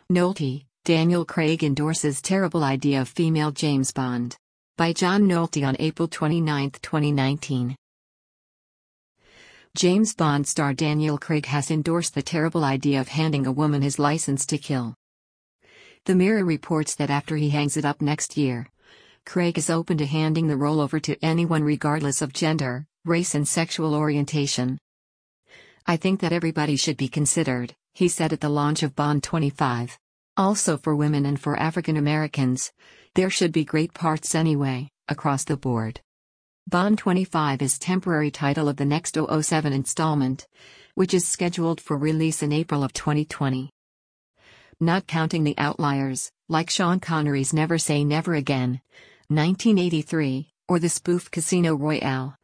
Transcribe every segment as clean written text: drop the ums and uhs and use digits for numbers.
Nolte, Daniel Craig endorses terrible idea of female James Bond. By John Nolte on April 29, 2019. James Bond star Daniel Craig has endorsed the terrible idea of handing a woman his license to kill. The Mirror reports that after he hangs it up next year, Craig is open to handing the role over to anyone regardless of gender, race and sexual orientation. "I think that everybody should be considered," he said at the launch of Bond 25. "Also for women and for African Americans, there should be great parts anyway, across the board." Bond 25 is temporary title of the next 007 installment, which is scheduled for release in April of 2020. Not counting the outliers, like Sean Connery's Never Say Never Again, 1983, or the spoof Casino Royale,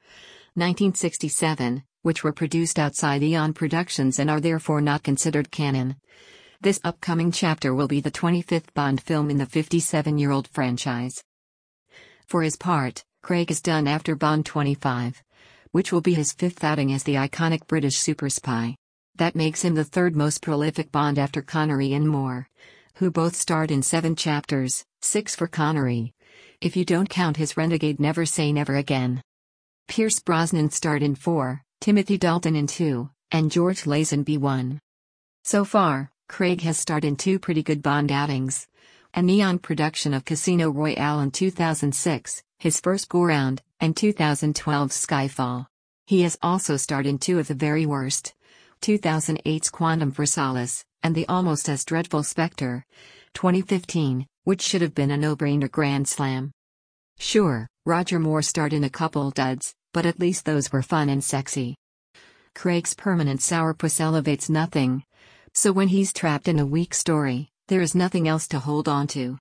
1967, which were produced outside Eon Productions and are therefore not considered canon. This upcoming chapter will be the 25th Bond film in the 57-year-old franchise. For his part, Craig is done after Bond 25, which will be his fifth outing as the iconic British super spy. That makes him the third most prolific Bond after Connery and Moore, who both starred in 7 chapters, 6 for Connery, if you don't count his renegade Never Say Never Again. Pierce Brosnan starred in 4, Timothy Dalton in 2, and George Lazenby 1. So far, Craig has starred in 2 pretty good Bond outings: a Neon production of Casino Royale in 2006, his first go-round, and 2012's Skyfall. He has also starred in 2 of the very worst: 2008's Quantum for Solace, and the almost as dreadful Spectre, 2015, which should have been a no-brainer grand slam. Sure, Roger Moore starred in a couple duds, but at least those were fun and sexy. Craig's permanent sourpuss elevates nothing, so when he's trapped in a weak story, there is nothing else to hold on to.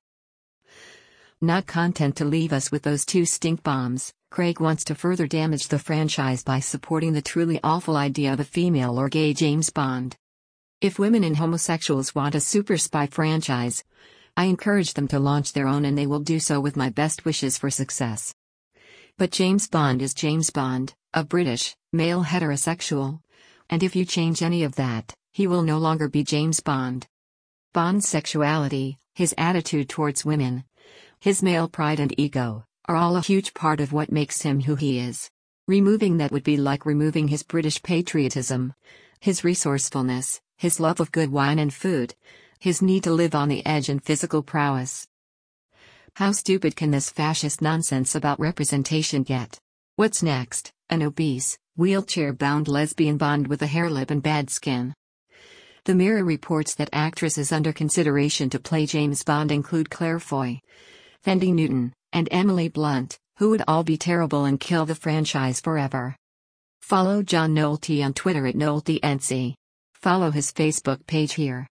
Not content to leave us with those 2 stink bombs, Craig wants to further damage the franchise by supporting the truly awful idea of a female or gay James Bond. "If women and homosexuals want a super spy franchise, I encourage them to launch their own and they will do so with my best wishes for success. But James Bond is James Bond, a British, male heterosexual, and if you change any of that, he will no longer be James Bond." Bond's sexuality, his attitude towards women, his male pride and ego, are all a huge part of what makes him who he is. Removing that would be like removing his British patriotism, his resourcefulness, his love of good wine and food, his need to live on the edge and physical prowess. How stupid can this fascist nonsense about representation get? What's next? An obese, wheelchair-bound lesbian Bond with a hairlip and bad skin? The Mirror reports that actresses under consideration to play James Bond include Claire Foy, Thandie Newton, and Emily Blunt, who would all be terrible and kill the franchise forever. Follow John Nolte on Twitter at NolteNC. Follow his Facebook page here.